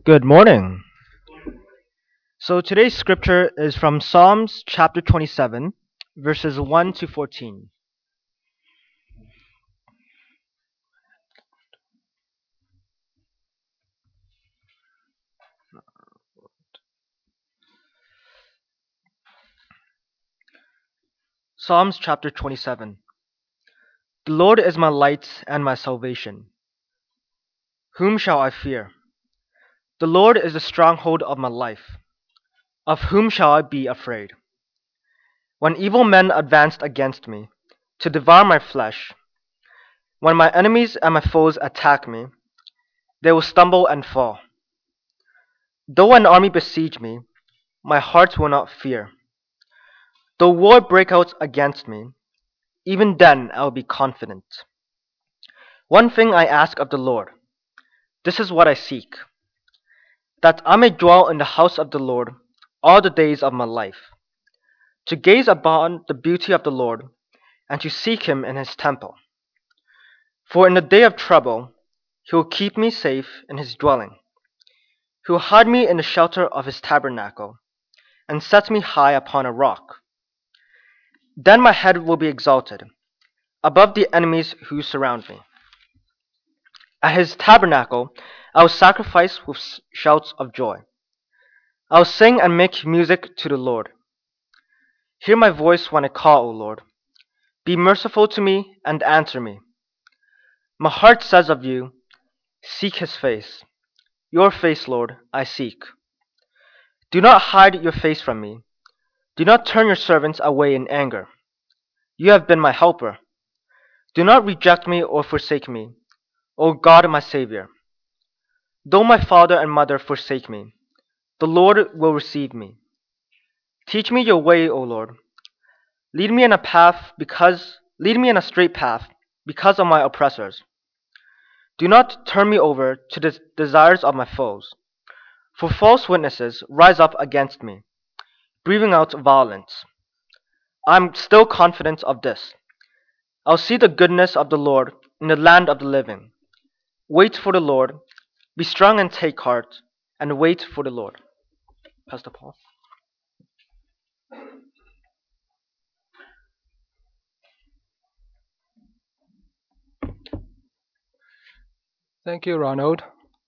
Good morning. So today's scripture is from Psalms chapter 27, verses 1 to 14. Psalms chapter 27. The Lord is my light and my salvation. Whom shall I fear? The Lord is the stronghold of my life. Of whom shall I be afraid? When evil men advanced against me to devour my flesh, when my enemies and my foes attack me, they will stumble and fall. Though an army besiege me, my heart will not fear. Though war break out against me, even then I will be confident. One thing I ask of the Lord, this is what I seek, that I may dwell in the house of the Lord all the days of my life, to gaze upon the beauty of the Lord, and to seek him in his temple. For in the day of trouble he will keep me safe in his dwelling. He will hide me in the shelter of his tabernacle, and set me high upon a rock. Then my head will be exalted above the enemies who surround me. At his tabernacle I will sacrifice with shouts of joy. I will sing and make music to the Lord. Hear my voice when I call, O Lord. Be merciful to me and answer me. My heart says of you, seek his face. Your face, Lord, I seek. Do not hide your face from me. Do not turn your servants away in anger. You have been my helper. Do not reject me or forsake me, O God, my Savior. Though my father and mother forsake me, the Lord will receive me. Teach me your way, O Lord. Lead me in a straight path because of my oppressors. Do not turn me over to the desires of my foes, for false witnesses rise up against me, breathing out violence. I am still confident of this. I'll see the goodness of the Lord in the land of the living. Wait for the Lord, be strong and take heart, and wait for the Lord. Pastor Paul. Thank you, Ronald.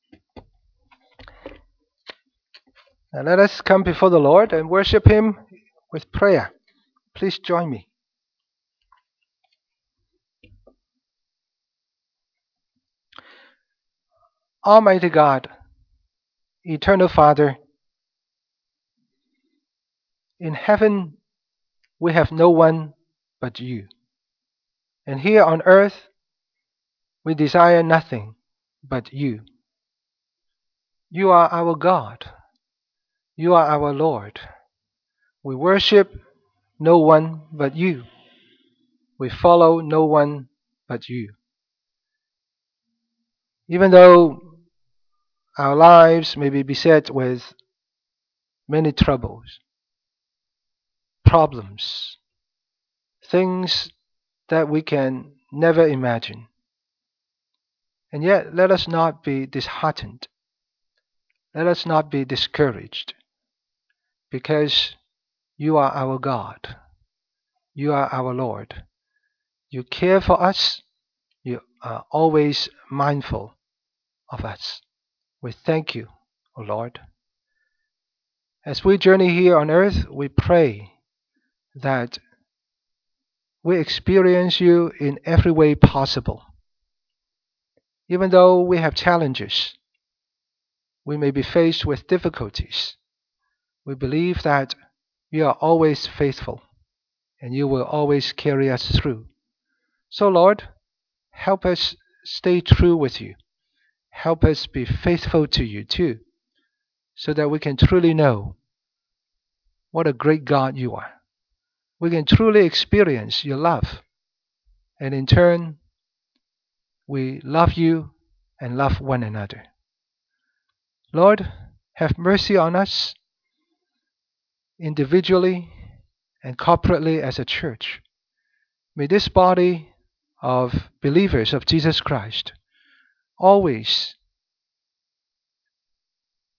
Now let us come before the Lord and worship Him with prayer. Please join me. Almighty God, Eternal Father, in heaven we have no one but you. And here on earth we desire nothing but you. You are our God. You are our Lord. We worship no one but you. We follow no one but you. Even though our lives may be beset with many troubles, problems, things that we can never imagine. And yet, let us not be disheartened. Let us not be discouraged, because you are our God. You are our Lord. You care for us. You are always mindful of us. We thank you, O Lord. As we journey here on earth, we pray that we experience you in every way possible. Even though we have challenges, we may be faced with difficulties. We believe that you are always faithful and you will always carry us through. So, Lord, help us stay true with you. Help us be faithful to you too, so that we can truly know what a great God you are. We can truly experience your love. And in turn, we love you and love one another. Lord, have mercy on us individually and corporately as a church. May this body of believers of Jesus Christ always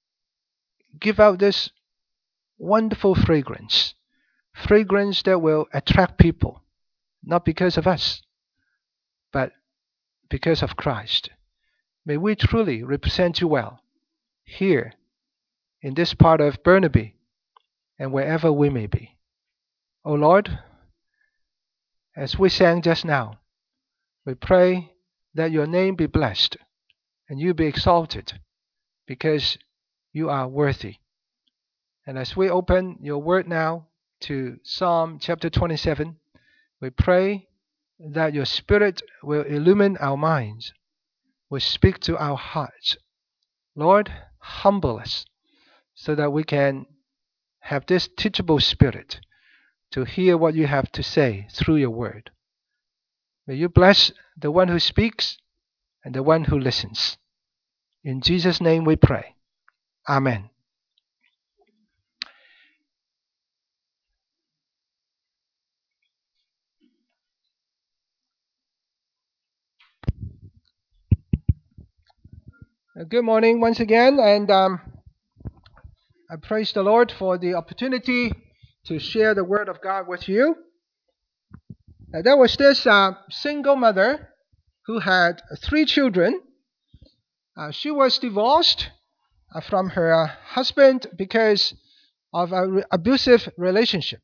give out this wonderful fragrance that will attract people, not because of us, but because of Christ. May we truly represent you well here in this part of Burnaby and wherever we may be. O Lord, as we sang just now, we pray that your name be blessed and you be exalted because you are worthy. And as we open your word now to Psalm chapter 27, we pray that your Spirit will illumine our minds, will speak to our hearts. Lord, humble us so that we can have this teachable spirit to hear what you have to say through your word. May you bless the one who speaks and the one who listens. In Jesus' name we pray. Amen. Good morning once again, and I praise the Lord for the opportunity to share the Word of God with you. There was this single mother who had 3 children. She was divorced from her husband because of an abusive relationship.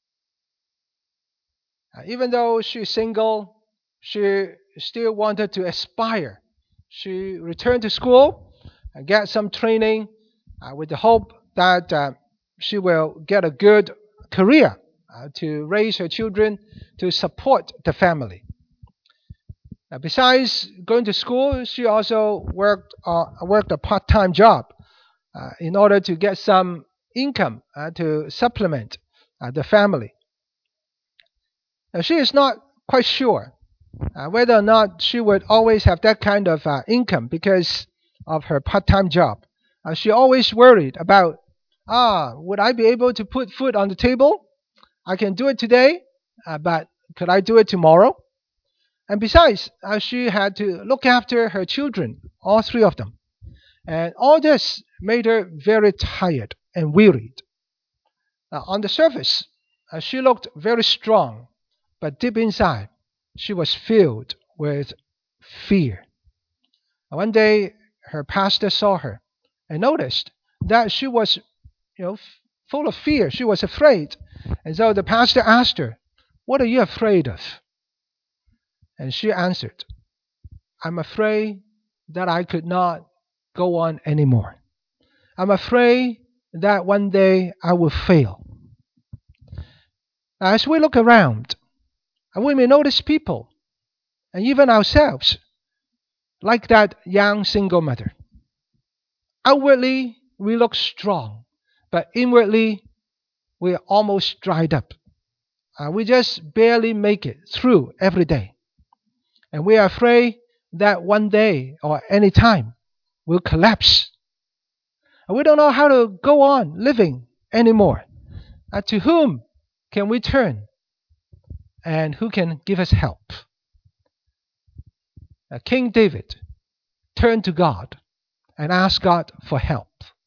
Even though she's single, she still wanted to aspire. She returned to school and get some training with the hope that she will get a good career to raise her children, to support the family. Besides going to school, she also worked a part-time job in order to get some income to supplement the family. She is not quite sure whether or not she would always have that kind of income because of her part-time job. She always worried about, would I be able to put food on the table? I can do it today, but could I do it tomorrow? And besides, she had to look after her children, all 3 of them. And all this made her very tired and wearied. On the surface, she looked very strong, but deep inside, she was filled with fear. One day, her pastor saw her and noticed that she was, full of fear. She was afraid. And so the pastor asked her, "What are you afraid of?" And she answered, "I'm afraid that I could not go on anymore. I'm afraid that one day I will fail." As we look around, we may notice people, and even ourselves, like that young single mother. Outwardly, we look strong, but inwardly, we're almost dried up. We just barely make it through every day. And we are afraid that one day or any time we'll collapse. And we don't know how to go on living anymore. To whom can we turn? And who can give us help? King David turned to God and asked God for help.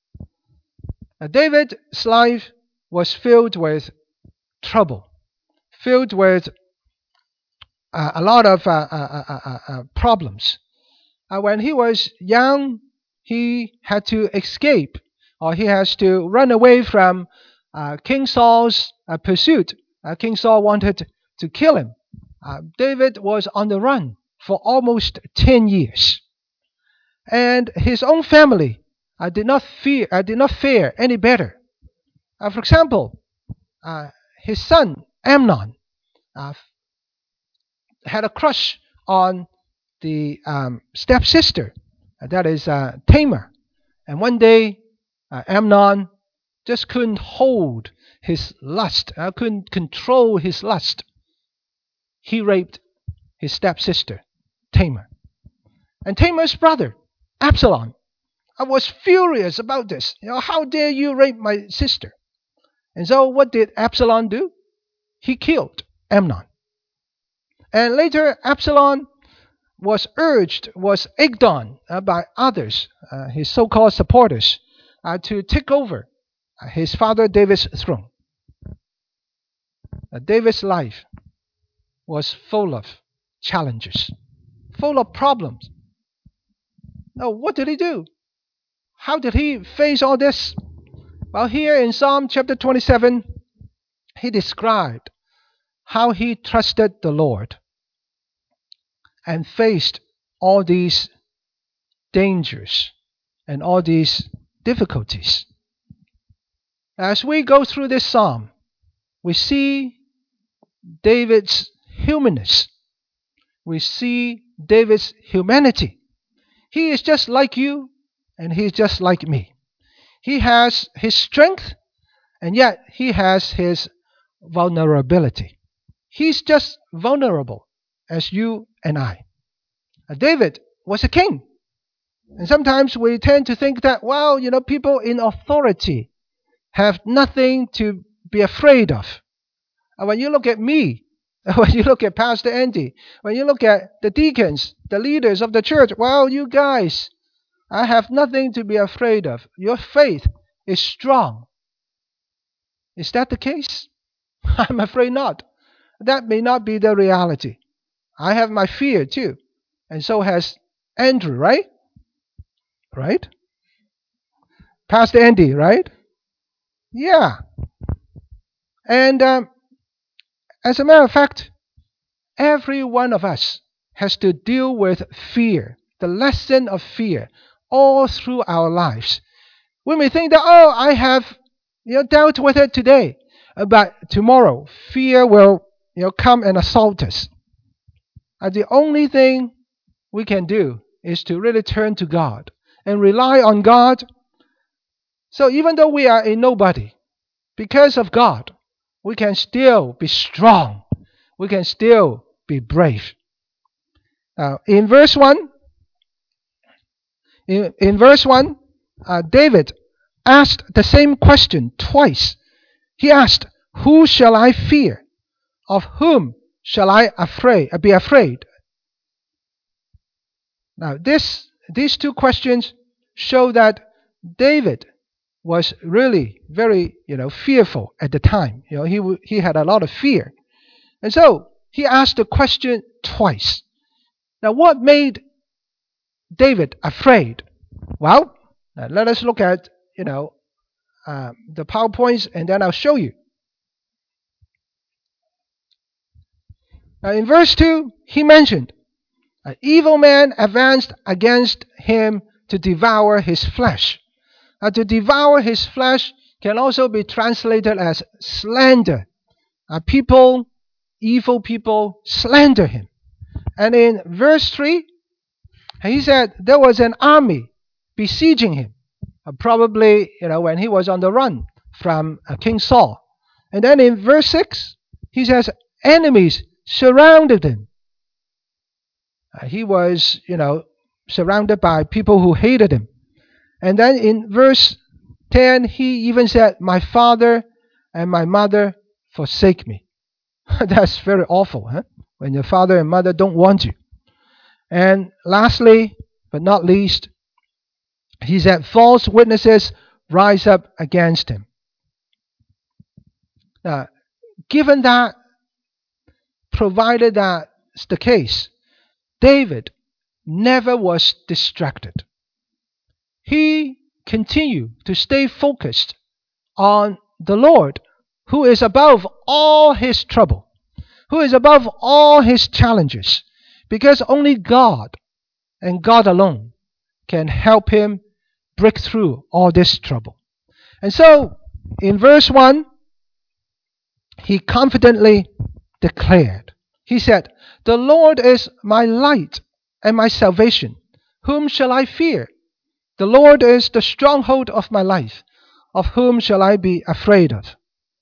David's life was filled with trouble, filled with a lot of problems. When he was young, he had to escape, or he has to run away from King Saul's pursuit. King Saul wanted to kill him. David was on the run for almost 10 years. And his own family did not fare any better. For example, his son Amnon had a crush on the stepsister, that is Tamar. And one day, Amnon just couldn't hold his lust, couldn't control his lust. He raped his stepsister, Tamar. And Tamar's brother, Absalom, I was furious about this. How dare you rape my sister? And so what did Absalom do? He killed Amnon. And later, Absalom was egged on by others, his so-called supporters, to take over his father David's throne. David's life was full of challenges, full of problems. Now, what did he do? How did he face all this? Well, here in Psalm chapter 27, he described how he trusted the Lord and faced all these dangers and all these difficulties. As we go through this psalm, we see David's humanness. We see David's humanity. He is just like you, and he is just like me. He has his strength, and yet he has his vulnerability. He's just vulnerable as you and I. David was a king. And sometimes we tend to think that, well, people in authority have nothing to be afraid of. And when you look at me, when you look at Pastor Andy, when you look at the deacons, the leaders of the church, well, you guys, I have nothing to be afraid of. Your faith is strong. Is that the case? I'm afraid not. That may not be the reality. I have my fear too. And so has Andrew, right? Right? Pastor Andy, right? Yeah. And as a matter of fact, every one of us has to deal with fear, the lesson of fear, all through our lives. We may think that, oh, I have dealt with it today, but tomorrow fear will come and assault us. The only thing we can do is to really turn to God and rely on God. So even though we are a nobody, because of God, we can still be strong. We can still be brave. Now, in verse 1, David asked the same question twice. He asked, "Who shall I fear? Of whom shall I be afraid?" Now, these two questions show that David was really very, fearful at the time. He had a lot of fear, and so he asked the question twice. Now, what made David afraid? Well, let us look at the PowerPoints, and then I'll show you. Now, in verse 2, he mentioned an evil man advanced against him to devour his flesh. To devour his flesh can also be translated as slander. Evil people slander him. And in verse 3, he said there was an army besieging him, probably when he was on the run from King Saul. And then in verse 6, he says enemies surrounded him. He was, surrounded by people who hated him. And then in verse 10, he even said, "My father and my mother forsake me." That's very awful, huh? When your father and mother don't want you. And lastly, but not least, he said, false witnesses rise up against him. Now, given that, provided that's the case, David never was distracted. He continued to stay focused on the Lord, who is above all his trouble, who is above all his challenges, because only God and God alone can help him break through all this trouble. And so, in verse 1, he confidently declared, he said, "The Lord is my light and my salvation. Whom shall I fear? The Lord is the stronghold of my life. Of whom shall I be afraid of?"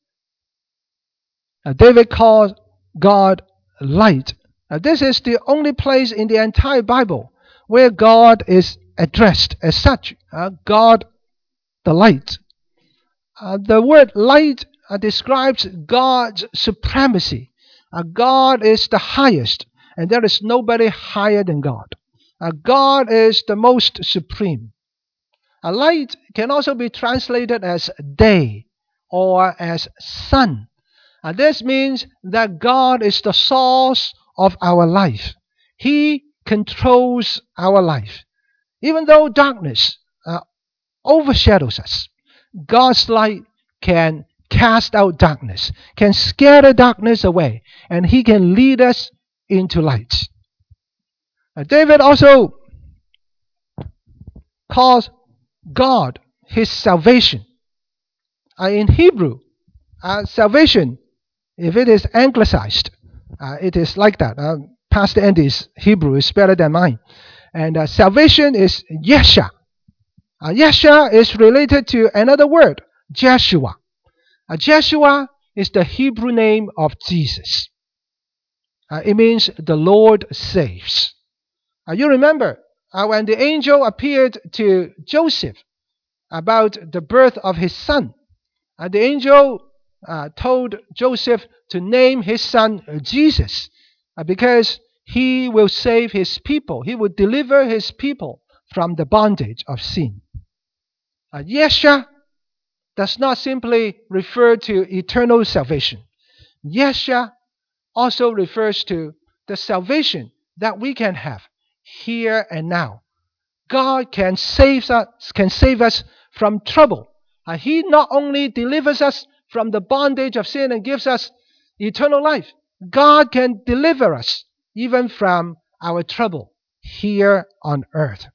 Now, David called God light. Now, this is the only place in the entire Bible where God is addressed as such. God, the light. The word light describes God's supremacy. God is the highest, and there is nobody higher than God. God is the most supreme. A light can also be translated as day or as sun. This means that God is the source of our life. He controls our life. Even though darkness overshadows us, God's light can cast out darkness, can scatter darkness away, and He can lead us into light. David also calls God his salvation. In Hebrew, salvation, if it is anglicized, it is like that. Pastor Andy's Hebrew is better than mine. And salvation is Yesha. Yesha is related to another word, Jeshua. Jeshua is the Hebrew name of Jesus. It means the Lord saves. You remember when the angel appeared to Joseph about the birth of his son, the angel told Joseph to name his son Jesus because he will save his people. He will deliver his people from the bondage of sin. Yesha does not simply refer to eternal salvation. Yesha also refers to the salvation that we can have here and now. God can save us from trouble. He not only delivers us from the bondage of sin and gives us eternal life, God can deliver us even from our trouble here on earth.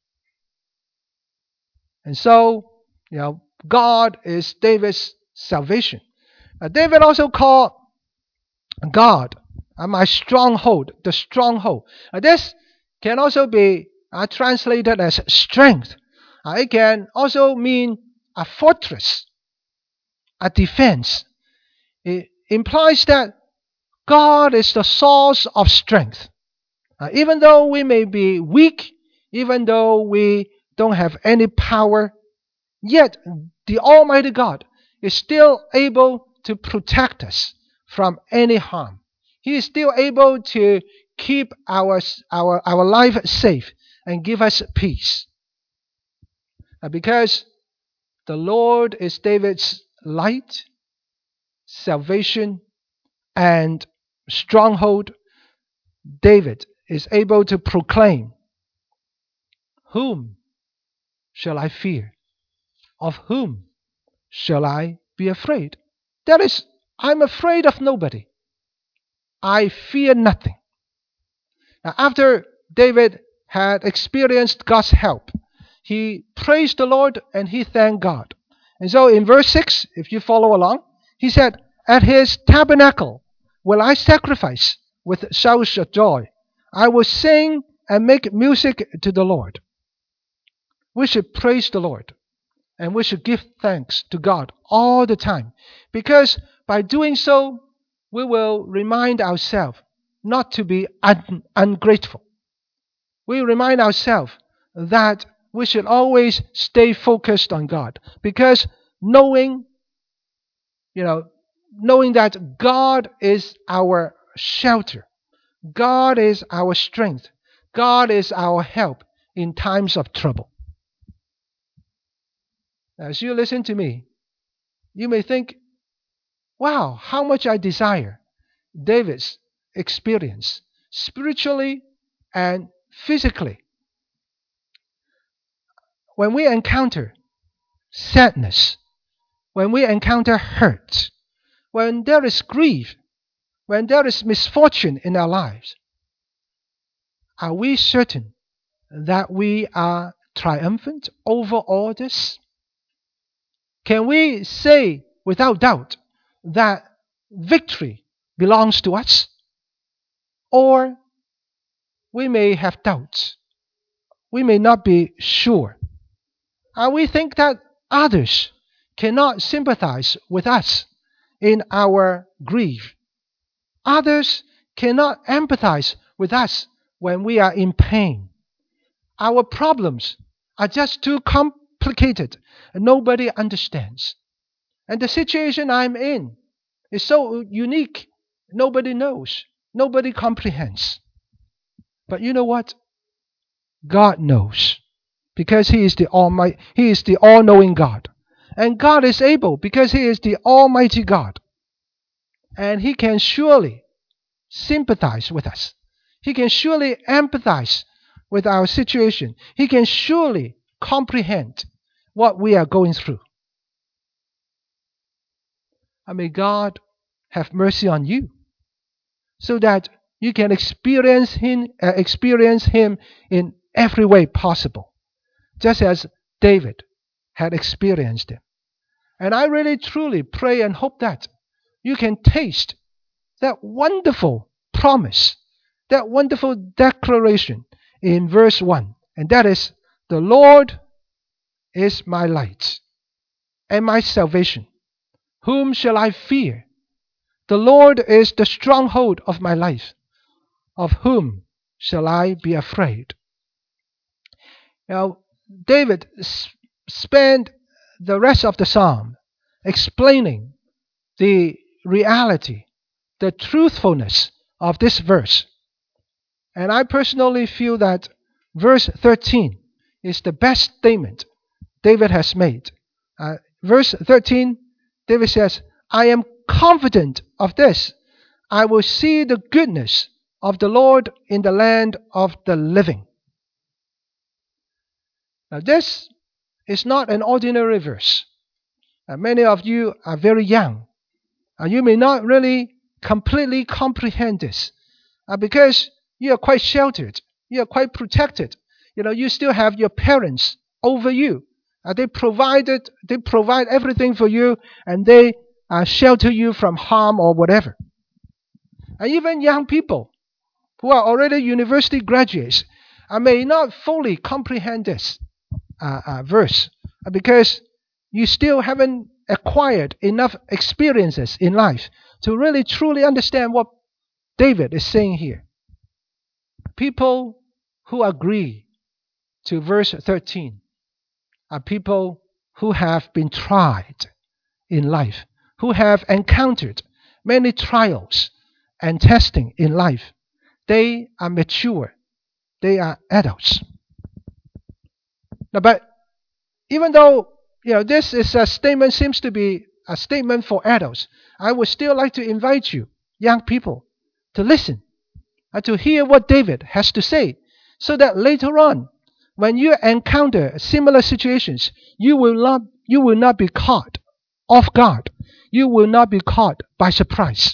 And so, God is David's salvation. David also called God my stronghold, the stronghold. This can also be translated as strength. It can also mean a fortress, a defense. It implies that God is the source of strength. Even though we may be weak, even though we don't have any power, yet the Almighty God is still able to protect us from any harm. He is still able to keep our life safe and give us peace. Because the Lord is David's light, salvation, and stronghold, David is able to proclaim, "Whom shall I fear? Of whom shall I be afraid?" That is, I'm afraid of nobody. I fear nothing. Now, after David had experienced God's help, he praised the Lord and he thanked God. And so in verse 6, if you follow along, he said, "At his tabernacle will I sacrifice with shouts of joy. I will sing and make music to the Lord." We should praise the Lord and we should give thanks to God all the time, because by doing so, we will remind ourselves not to be ungrateful. We remind ourselves that we should always stay focused on God, because knowing, knowing that God is our shelter, God is our strength, God is our help in times of trouble. As you listen to me, you may think, wow, how much I desire David's experience spiritually and physically. When we encounter sadness, when we encounter hurt, when there is grief, when there is misfortune in our lives, are we certain that we are triumphant over all this? Can we say without doubt that victory belongs to us? Or we may have doubts. We may not be sure. We think that others cannot sympathize with us in our grief. Others cannot empathize with us when we are in pain. Our problems are just too complicated and nobody understands. And the situation I'm in is so unique, nobody knows, nobody comprehends. But you know what? God knows, because He is the Almighty, He is the all-knowing God. And God is able because He is the Almighty God. And He can surely sympathize with us. He can surely empathize with our situation. He can surely comprehend what we are going through. And may God have mercy on you so that you can experience Him in every way possible, just as David had experienced Him. And I really truly pray and hope that you can taste that wonderful promise, that wonderful declaration in verse 1. And that is, the Lord is my light and my salvation. Whom shall I fear? The Lord is the stronghold of my life. Of whom shall I be afraid? Now, David spent the rest of the psalm explaining the reality, the truthfulness of this verse. And I personally feel that verse 13 is the best statement David has made. Verse 13, David says, I am confident of this. I will see the goodness of the Lord in the land of the living. Now, this is not an ordinary verse. Many of you are very young. You may not really completely comprehend this because you are quite sheltered. You are quite protected. You still have your parents over you. They provide everything for you, and they shelter you from harm or whatever. And even young people who are already university graduates may not fully comprehend this verse because you still haven't acquired enough experiences in life to really truly understand what David is saying here. People who agree to verse 13 are people who have been tried in life, who have encountered many trials and testing in life. They are mature. They are adults. Now, but even though this is a statement, seems to be a statement for adults, I would still like to invite you, young people, to listen and to hear what David has to say, so that later on, when you encounter similar situations, you will not be caught off guard. You will not be caught by surprise.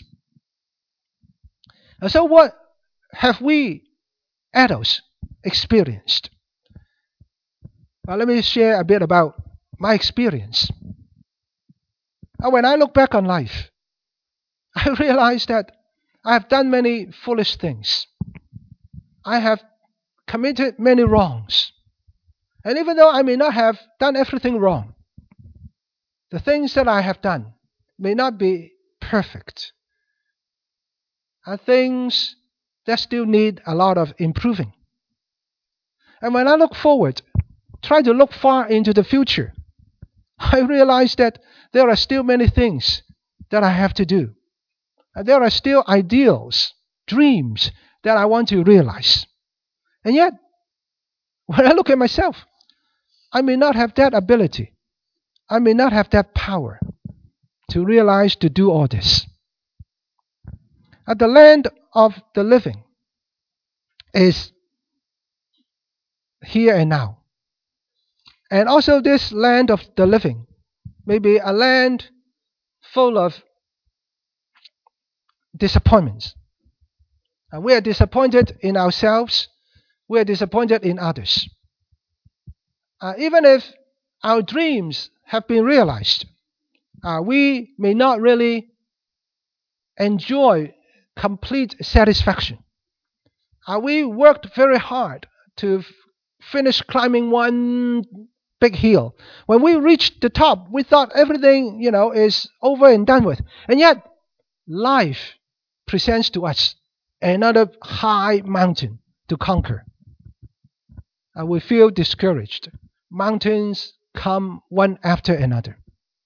And so, what have we adults experienced? Well, let me share a bit about my experience. When I look back on life, I realize that I have done many foolish things. I have committed many wrongs. And even though I may not have done everything wrong, the things that I have done may not be perfect. Are things that still need a lot of improving. And when I look forward, try to look far into the future, I realize that there are still many things that I have to do. And there are still ideals, dreams that I want to realize. And yet, when I look at myself, I may not have that ability. I may not have that power to realize, to do all this. The land of the living is here and now. And also this land of the living may be a land full of disappointments. We are disappointed in ourselves. We are disappointed in others. Even if our dreams have been realized, we may not really enjoy complete satisfaction. We worked very hard to finish climbing one big hill. When we reached the top, we thought everything, is over and done with. And yet, life presents to us another high mountain to conquer. And we feel discouraged. Mountains come one after another.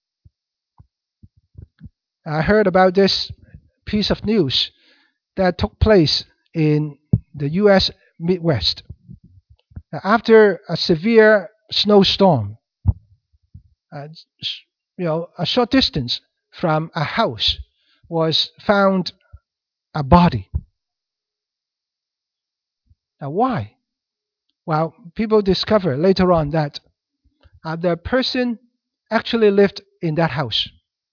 I heard about this piece of news that took place in the U.S. Midwest. After a severe snowstorm, uh, a short distance from a house was found a body. Now, why? Well, people discover later on that the person actually lived in that house,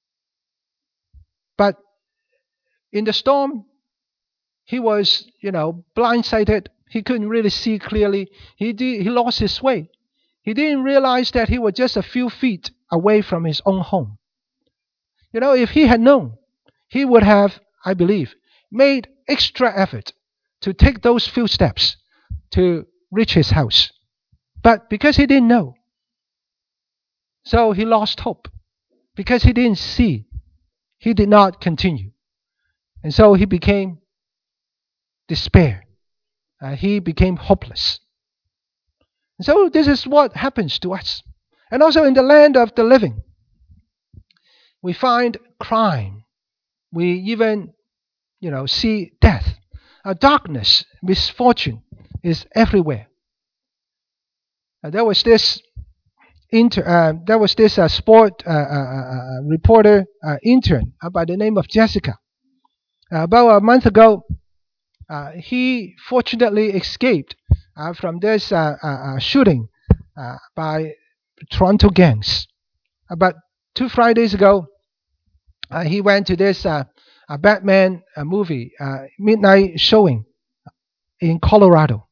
but in the storm, he was, blindsided. He couldn't really see clearly. He lost his way. He didn't realize that he was just a few feet away from his own home. If he had known, he would have, I believe, made extra effort to take those few steps to reach his house. But because he didn't know, so he lost hope. Because he didn't see, he did not continue. And so he became despair. He became hopeless. And so this is what happens to us. And also in the land of the living, we find crime. We even, see death. Darkness, misfortune is everywhere. There was this sport reporter intern by the name of Jessica. About a month ago, he fortunately escaped from this shooting by Toronto gangs. About 2 Fridays ago, he went to this Batman movie midnight showing in Colorado.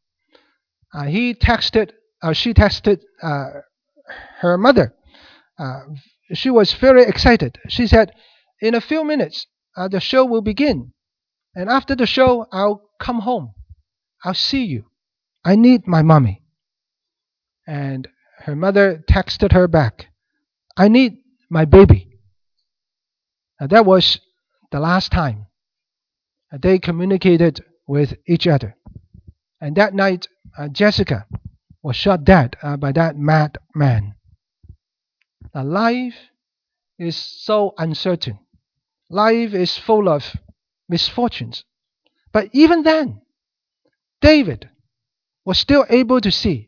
She texted her mother. Uh, she was very excited. She said, "In a few minutes, the show will begin, and after the show, I'll come home. I'll see you. I need my mommy." And her mother texted her back, "I need my baby." That was the last time they communicated with each other. And that night, Jessica was shot dead by that madman. Now, life is so uncertain. Life is full of misfortunes. But even then, David was still able to see,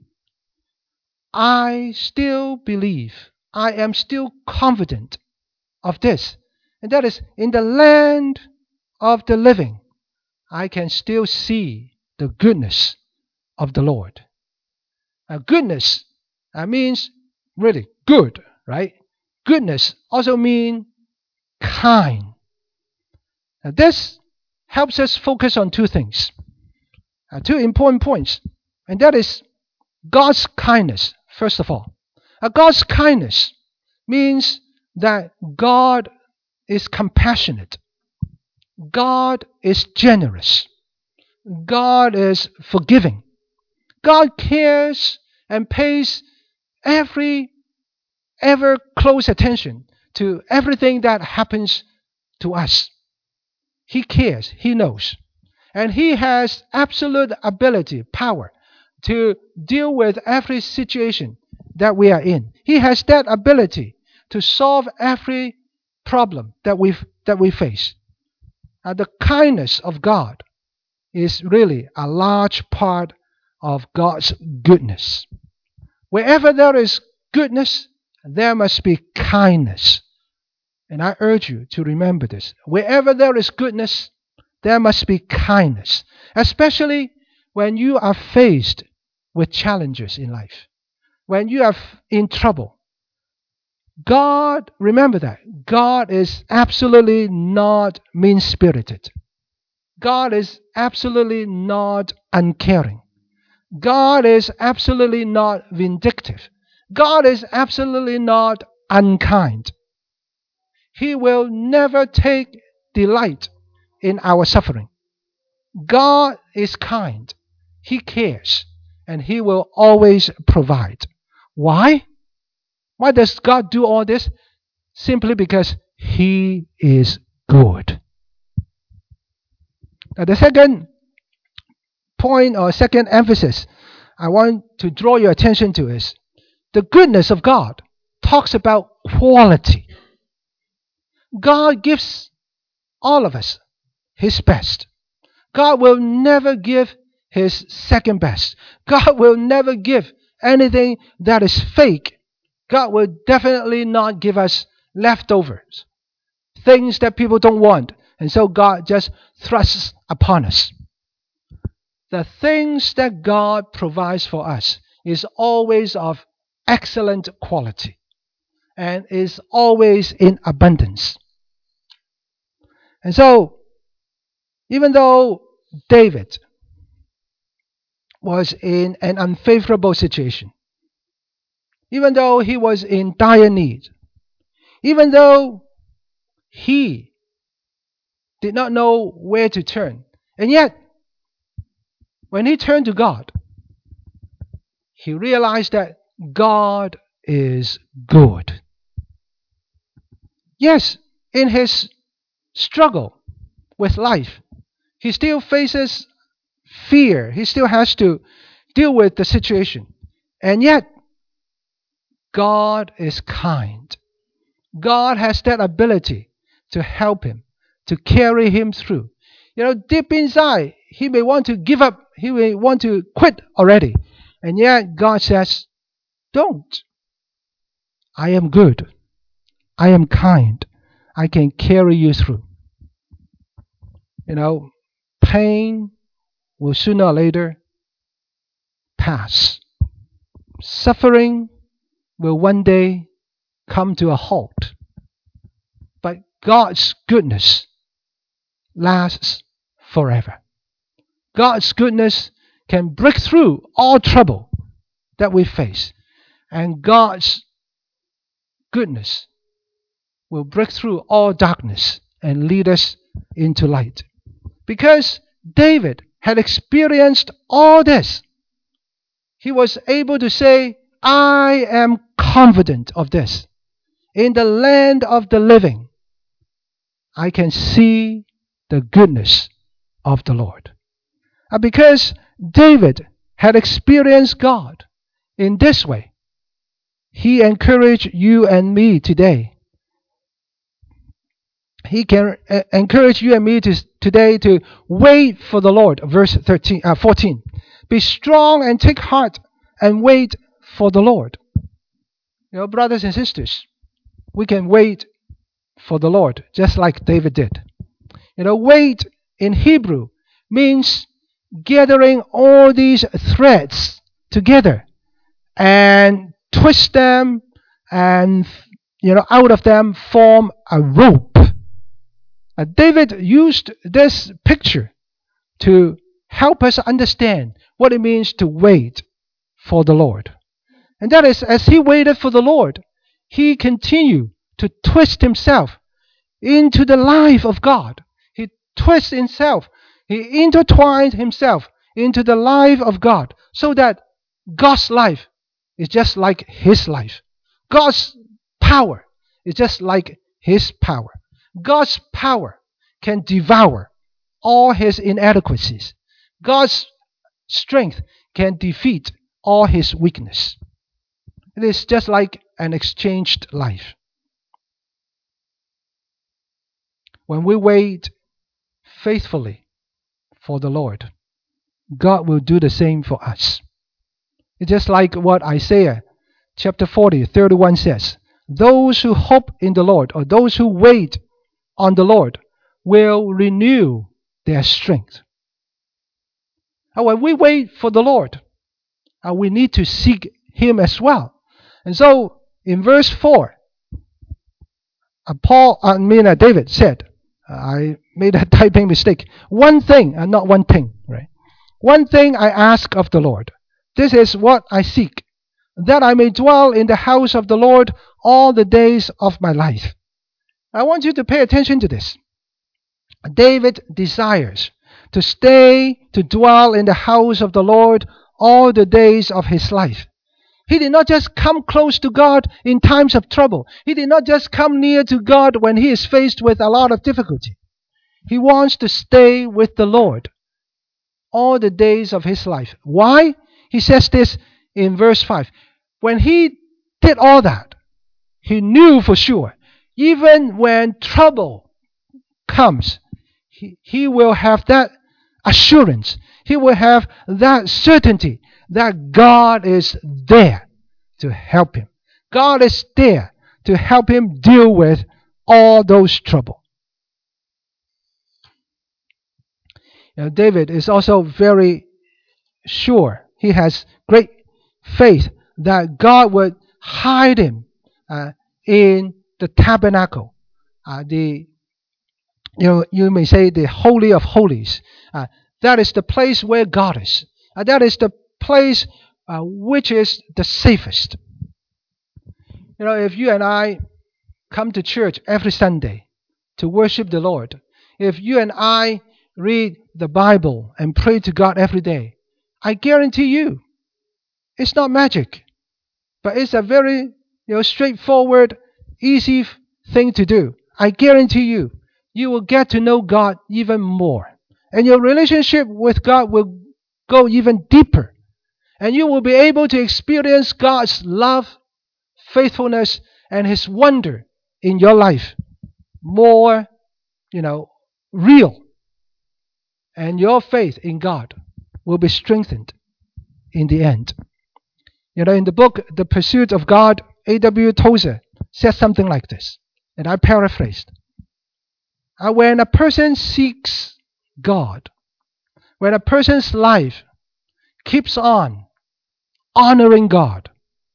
I still believe, I am still confident of this. And that is, in the land of the living, I can still see the goodness of the Lord. Goodness means really good, right? Goodness also means kind. This helps us focus on two things, two important points, and that is God's kindness, first of all. God's kindness means that God is compassionate, God is generous, God is forgiving, God cares and pays every ever close attention to everything that happens to us. He cares, He knows. And He has absolute ability, power to deal with every situation that we are in. He has that ability to solve every problem that we face. The kindness of God is really a large part of God's goodness. Wherever there is goodness, there must be kindness. And I urge you to remember this. Wherever there is goodness, there must be kindness, especially when you are faced with challenges in life, when you are in trouble. God, remember that. God is absolutely not mean spirited. God is absolutely not uncaring. God is absolutely not vindictive. God is absolutely not unkind. He will never take delight in our suffering. God is kind. He cares. And He will always provide. Why? Why does God do all this? Simply because He is good. Now, the second point or second emphasis I want to draw your attention to is the goodness of God talks about quality. God gives all of us His best. God will never give his second best. God will never give anything that is fake. God will definitely not give us leftovers, things that people don't want. And so God just thrusts upon us. The things that God provides for us is always of excellent quality and is always in abundance. And so, even though David was in an unfavorable situation, even though he was in dire need, even though he did not know where to turn, and yet, when he turned to God, he realized that God is good. Yes, in his struggle with life, he still faces fear. He still has to deal with the situation. And yet, God is kind. God has that ability to help him, to carry him through. Deep inside, he may want to give up. He may want to quit already. And yet, God says, don't. I am good. I am kind. I can carry you through. Pain will sooner or later pass. Suffering will one day come to a halt. But God's goodness lasts forever. God's goodness can break through all trouble that we face. And God's goodness will break through all darkness and lead us into light. Because David had experienced all this, he was able to say, I am confident of this. In the land of the living, I can see the goodness of the Lord. And because David had experienced God in this way, he encouraged you and me today. He can encourage you and me today to wait for the Lord. Verse 14. Be strong and take heart and wait for the Lord. Brothers and sisters, we can wait for the Lord just like David did. Wait in Hebrew means gathering all these threads together and twist them and out of them form a rope. David used this picture to help us understand what it means to wait for the Lord. And that is, as he waited for the Lord, he continued to twist himself into the life of God. He twists himself, he intertwined himself into the life of God, so that God's life is just like his life. God's power is just like his power. God's power can devour all his inadequacies. God's strength can defeat all his weakness. It is just like an exchanged life. When we wait faithfully for the Lord, God will do the same for us. It's just like what Isaiah chapter 40:31 says. Those who hope in the Lord, or those who wait on the Lord, will renew their strength. And when we wait for the Lord, we need to seek him as well. And so in verse 4, David said, I made a typing mistake. One thing, not one thing, right? One thing I ask of the Lord. This is what I seek, that I may dwell in the house of the Lord all the days of my life. I want you to pay attention to this. David desires to dwell in the house of the Lord all the days of his life. He did not just come close to God in times of trouble. He did not just come near to God when he is faced with a lot of difficulty. He wants to stay with the Lord all the days of his life. Why? He says this in verse 5. When he did all that, he knew for sure, even when trouble comes, he will have that assurance. he will have that certainty that God is there to help him. God is there to help him deal with all those trouble. David is also very sure. He has great faith that God would hide him in the tabernacle, the you may say the holy of holies. That is the place where God is. That is the place which is the safest. If you and I come to church every Sunday to worship the Lord, if you and I read the Bible and pray to God every day, I guarantee you, it's not magic, but it's a very straightforward, easy thing to do. I guarantee you, you will get to know God even more. And your relationship with God will go even deeper. And you will be able to experience God's love, faithfulness, and His wonder in your life more, real. And your faith in God will be strengthened in the end. In the book, The Pursuit of God, A.W. Tozer says something like this, and I paraphrased. When a person seeks God, when a person's life keeps on honoring God,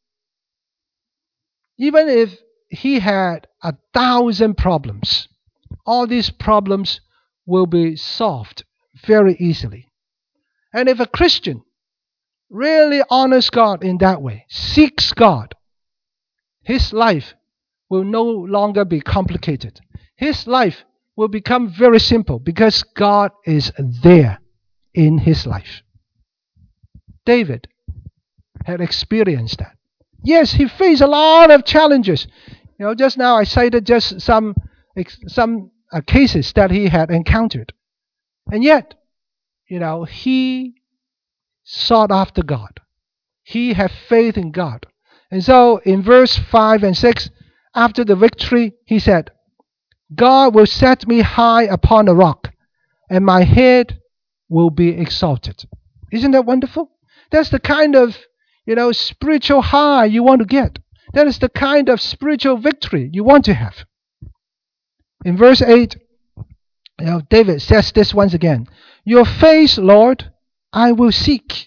even if he had 1,000 problems, all these problems will be solved very easily. And if a Christian really honors God in that way, seeks God, his life will no longer be complicated. His life will become very simple because God is there in his life. David had experienced that. Yes, he faced a lot of challenges. Just now I cited just some cases that he had encountered. And yet, he sought after God. He had faith in God. And so in verse 5 and 6, after the victory, he said, God will set me high upon a rock, and my head will be exalted. Isn't that wonderful? That's the kind of, spiritual high you want to get. That is the kind of spiritual victory you want to have. In verse 8, David says this once again, your face, Lord, I will seek.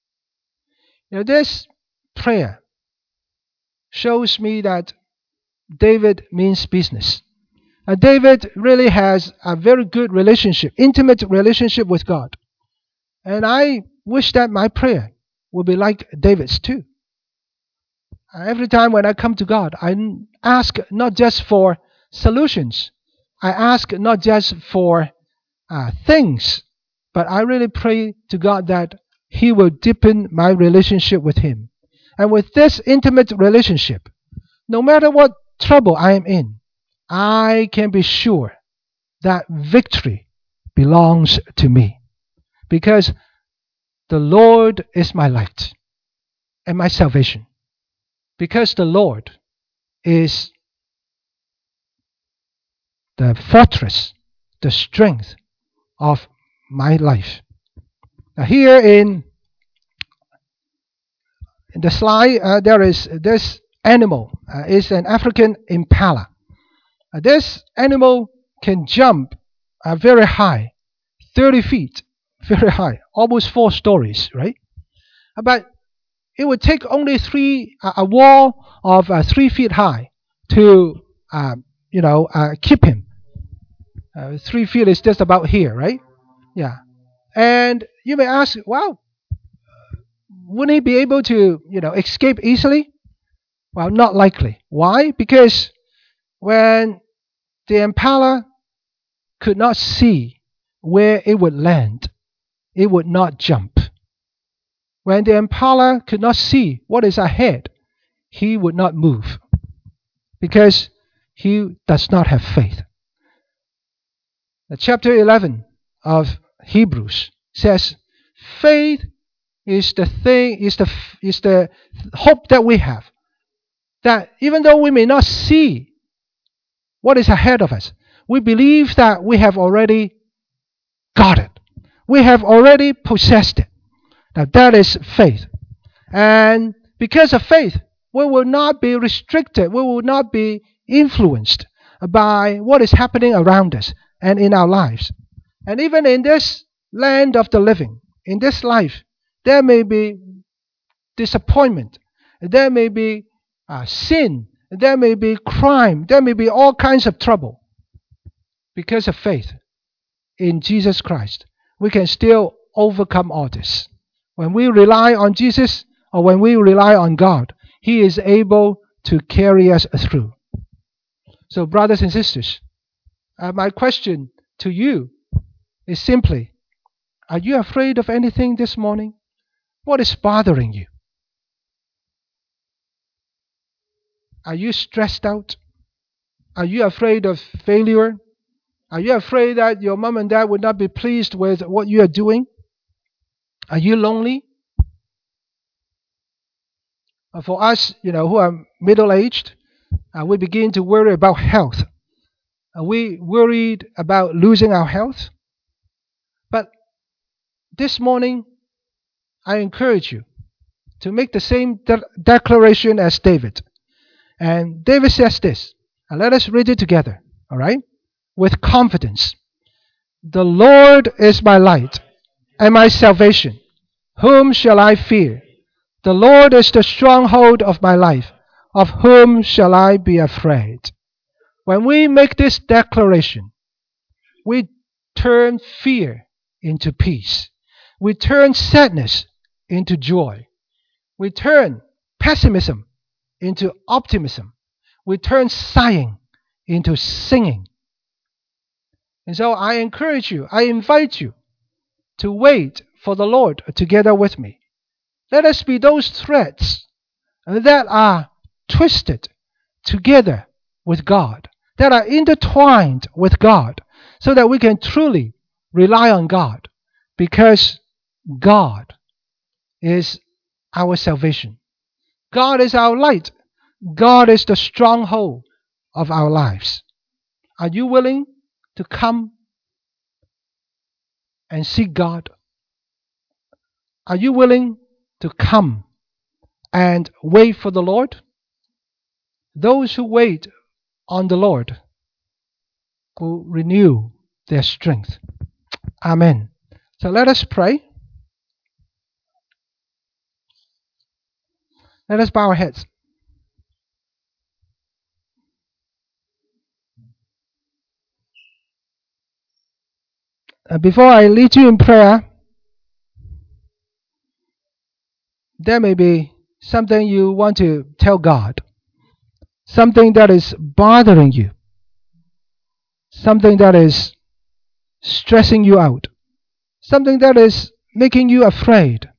This prayer shows me that David means business. David really has a very good relationship, intimate relationship with God. And I wish that my prayer would be like David's too. Every time when I come to God, I ask not just for solutions. I ask not just for things, but I really pray to God that He will deepen my relationship with Him. And with this intimate relationship, no matter what trouble I am in, I can be sure that victory belongs to me. Because the Lord is my light and my salvation. Because the Lord is the fortress, the strength of my life. Now here in the slide, there is this animal. It's an African impala. This animal can jump very high, 30 feet, very high, almost 4 stories, right? But it would take only a wall of 3 feet high to, keep him. 3 feet is just about here, right? Yeah. And you may ask, wow, wouldn't he be able to, escape easily? Well, not likely. Why? Because when the impala could not see where it would land, it would not jump. When the impala could not see what is ahead, he would not move because he does not have faith. Chapter 11 of Hebrews says, faith is the hope that we have. That even though we may not see what is ahead of us, we believe that we have already got it. We have already possessed it. Now that is faith. And because of faith, we will not be restricted. We will not be influenced by what is happening around us and in our lives. And even in this land of the living, in this life, there may be disappointment, there may be sin, there may be crime, there may be all kinds of trouble. Because of faith in Jesus Christ, we can still overcome all this. When we rely on Jesus or when we rely on God, He is able to carry us through. So, brothers and sisters, my question to you is simply, are you afraid of anything this morning? What is bothering you? Are you stressed out? Are you afraid of failure? Are you afraid that your mom and dad would not be pleased with what you are doing? Are you lonely? For us, who are middle-aged, we begin to worry about health. Are we worried about losing our health? But this morning, I encourage you to make the same declaration as David. And David says this, and let us read it together, all right? With confidence. The Lord is my light and my salvation. Whom shall I fear? The Lord is the stronghold of my life. Of whom shall I be afraid? When we make this declaration, we turn fear into peace. We turn sadness into joy. We turn pessimism into optimism. We turn sighing into singing. And so I encourage you, I invite you to wait for the Lord together with me. Let us be those threads that are twisted together with God, that are intertwined with God, so that we can truly rely on God, because God is our salvation. God is our light. God is the stronghold of our lives. Are you willing to come and seek God? Are you willing to come and wait for the Lord? Those who wait on the Lord will renew their strength. Amen. So let us pray. Let us bow our heads. Before I lead you in prayer, there may be something you want to tell God, something that is bothering you, something that is stressing you out, something that is making you afraid,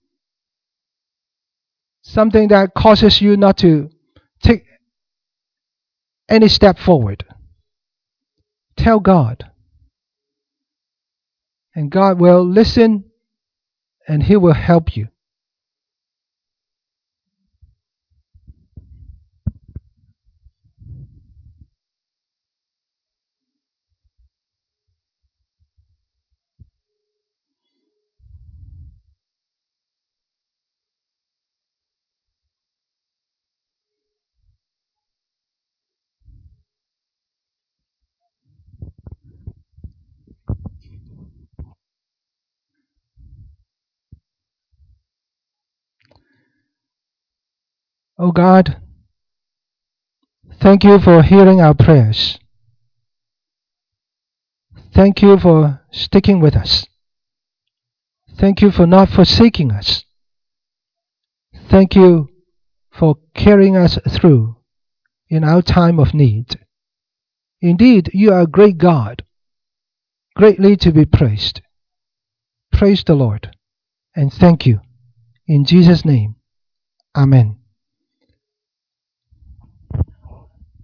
something that causes you not to take any step forward. Tell God, and God will listen and He will help you. Oh God, thank you for hearing our prayers. Thank you for sticking with us. Thank you for not forsaking us. Thank you for carrying us through in our time of need. Indeed, you are a great God, greatly to be praised. Praise the Lord, and thank you. In Jesus' name, Amen.